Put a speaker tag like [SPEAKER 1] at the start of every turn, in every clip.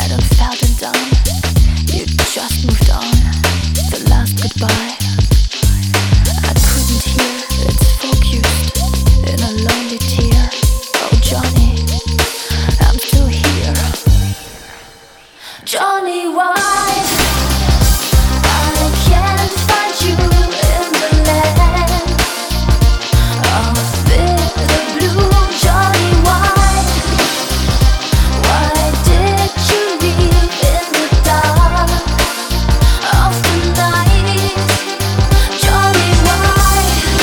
[SPEAKER 1] done felt and done. You just moved on. The last goodbye I couldn't hear. It's focused in a lonely tear. Oh Johnny, I'm still here. Johnny, why I can't find you in the land of bitter blue? Johnny, why did you leave in the dark of the night? Johnny, why?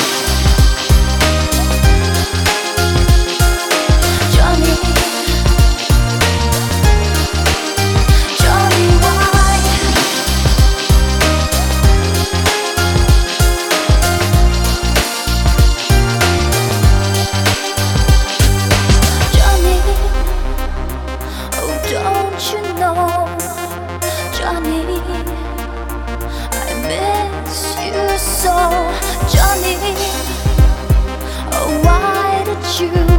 [SPEAKER 1] Johnny, Johnny, why? Johnny, oh don't you know, Johnny, I miss you so. Johnny, oh why did you